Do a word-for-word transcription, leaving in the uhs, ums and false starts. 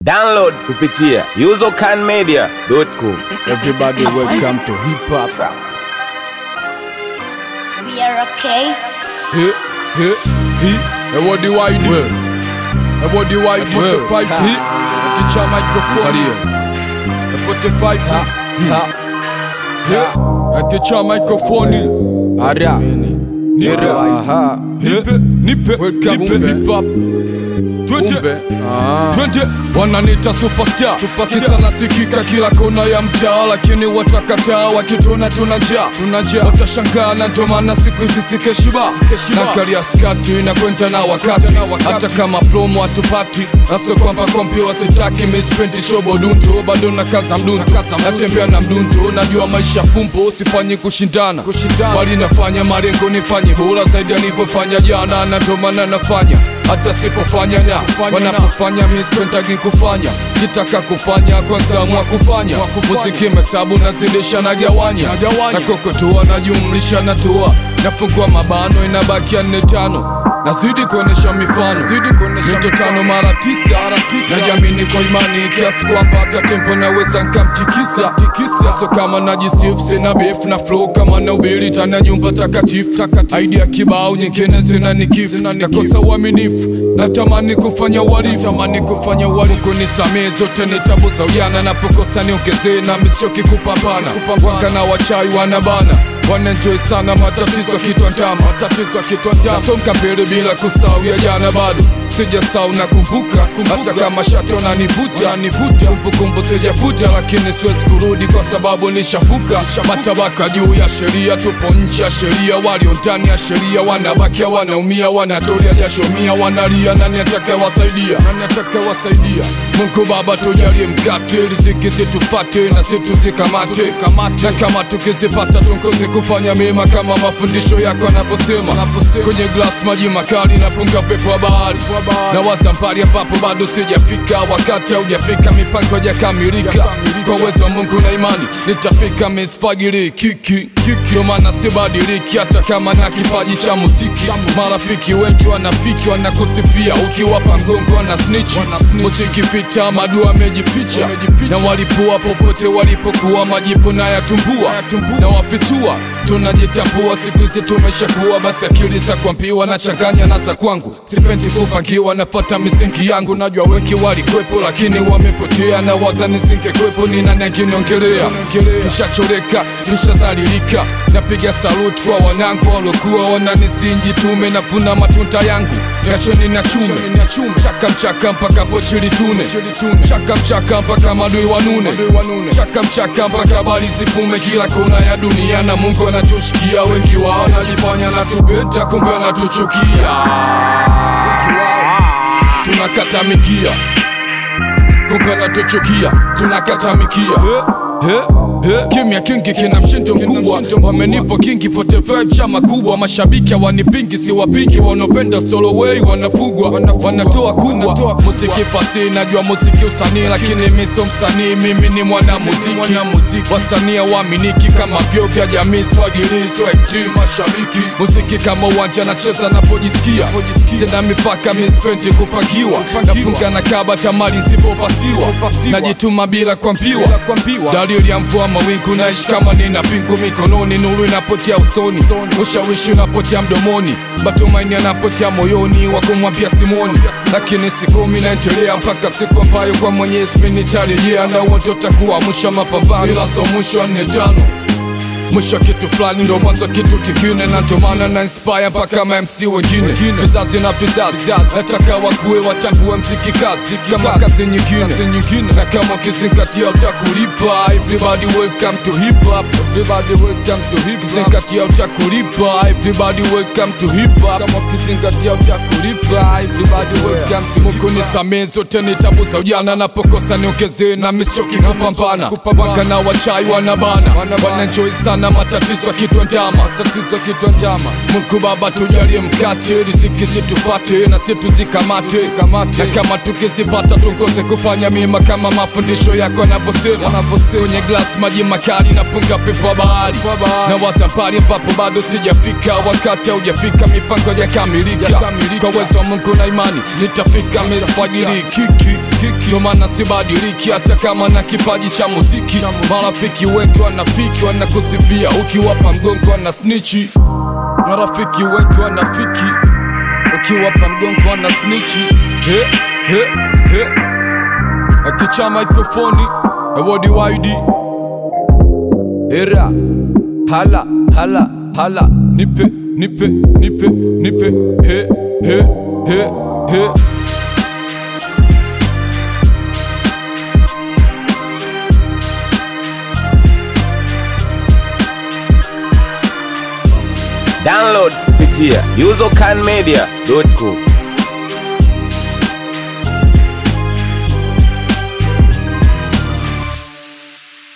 Download kupitia usercan media dot com. Everybody welcome to hip hop. We are okay. Hey, hey, hey. And what do I do? And what do I do? forty-five feet. Get your microphone here. forty-five feet. I get your microphone here. Ara. Nira. Aha. Nipe. Nipe. Welcome to hip hop. Twende, twende, wananita superstar, kisa nasikika kila kona ya mtaa, lakini watakataa wakituna tunajaa, tunajaa, watashangaa na ndo maana siku hizi sikeshiba, na karia skati na kwenda na wakati, hata kama promo hatupati, naso kwamba kompi wasitaki, mispendi shobo dunto, bado na kaza mdunto, natembea na mdunto, najua maisha fumbo, sifanyi kushindana, wali nafanya marengo nifanye bora zaidi nilivyofanya jana, na ndo maana nafanya hata sipofanya na wanapofanya mispentagi kufanya, kitaka kufanya kwanza mwa kufanya, muziki mesabu nazidisha na gawanya, na kokotua na jumlisha na toa, nafungua mabano inabakia nne tano, nazidi kuonesha mifano, zidi kuonesha mito tano mara tisa, na jamini kwa imani kiasi kwamba hata tempo naweza nkamtikisa, tikisa, so kama najisifu sina beef na flow kama na ubili tana nyumba takatifu, idea kibao nyingine zina nikifu, nakosa uaminifu, natamani kufanya uhalifu, natamani kufanya uhalifu, kunisamee zote ni tabu za ujana, napokosa niongezee na misichoki kupambana, waka na wachai wanabana, wanenjoy sana matatizo kitwa ntama, matatizo kitwa ntama, nasonga mbele bila kusahau ya jana bado, sijasahau na kumbuka, hata kama shati wananivuta, nivuta, kumbukumbu sijafuta, lakini siwezi kurudi kwa sababu nishafuka, matabaka juu ya sheria, tupo nje ya sheria, walio ndani ya sheria, wanabakia wanaumia, wanatolea jasho mia, wanalia, nani atakayewasaidia, nani atakayewasaidia, Mungu Baba tujalie mkate, riziki zitupate na situzikamate, na kama tukizipata tungozi kufanya mema kama mafundisho yako yanavyosema, kwenye glass maji makali na punga pepo wa bahari, na waza mbali ambapo bado sijafika, wakati haujafika, mipango haijakamilika, kwa uwezo wa Mungu na imani nitafika, misfagiri kiki ndio maana sibadiliki, hata kama na kipaji cha muziki, marafiki wengi wanafiki wanakusifia, ukiwapa ngongo wana snitch, muziki vita madua amejificha, na walipua popote walipokuwa, majipu na yatumbua, na wafitua, tunajitambua, siku hizi tumeshakuwa, basi akili za kuambiwa na changanya na za kwangu, sipendi kupangiwa, nafuata misingi yangu, najua wengi walikwepo lakini wamepotea, na waza nisingekwepo ni nani angeniongelea, nishachoreka, nishazalilika, napiga saluti kwa wanangu walokuwa wananisingi, tume navuna matunda yangu, niacheni na chume, chaka mchaka mpaka pochi litune, chaka mchaka mpaka madui wanune, chaka mchaka mpaka bali zifume kila kona ya dunia, na Mungu anatushikia, wengi wao wanajifanya na tupenda kumbe wanatuchukia, tunakata mikia, kumbe anatuchukia, tunakata mikia. He, he. Kimya kingi kina mshindo mkubwa, wamenipo kingi arobaini chama kubwa, mashabiki wanipingi si wapingi, wanopenda solo way wanafugwa, wanatoa kubwa, muziki fasi najua muziki usanii, lakini mimi sio msanii, mimi ni mwana muziki, wasanii waaminiki kama vyo vya jamii, swagili swagti mashabiki, muziki kama uwanja nacheza napojisikia, sina mipaka mispendi kupakiwa, nafunga na kaba tamari sipopasiwa, najituma bila kuambiwa, dalili ya mvua mawingu, naishi kama nina pingu mikononi, nuru inapotea usoni, ushawishi unapotea mdomoni, matumaini yanapotea moyoni, wakumwambia Simoni, lakini siku mimi naendelea mpaka siku ambayo kwa Mwenyezi mimi nitarejea, na uoto utakuwa mwisho mapambano, ila so mwisho nne tano, mwisho kitu fulani ndo mwanzo kitu kingine, na ndo maana na inspire mpaka ma M C wengine, vizazi na vizazi, nataka wakue watambue mziki kazi kama kazi nyingine, na kama ukizingatia utakulipa, everybody welcome to hip hop, everybody welcome to hip hop, ukizingatia utakulipa, everybody welcome to hip hop, kama ukizingatia utakulipa, everybody welcome to Mungu nisamee zote ni tabu za ujana, napokosa niongezee na misichoki kupambana, waka na wachai wanabana, wanenjoy sana na matatizo kitwa ndama, matatizo kitwa ndama. Mungu Baba tujalie mkate, riziki situfate na situzikamate, kamate. Na kama tukizipata tungoze kufanya mema kama mafundisho yako yanavyosema, yanavyosema. Kwenye glass maji makali na punga pepo wa bahari, na wasafari ambapo bado sijafika, wakati haujafika mipango ya kamilika. Kwa uwezo wa Mungu na imani nitafika mezfajiri kiki Ndio maana sibadiliki hata kama na kipaji cha muziki. Marafiki wengi wanafiki wanakusifia, ukiwapa mgongo wana snitchi. Marafiki wengi wanafiki, ukiwapa mgongo wana snitchi. He he he akicha microphone Ewodi Wide era hala hala hala nipe nipe nipe nipe he he he he Download kupitia uzocanmedia dot com.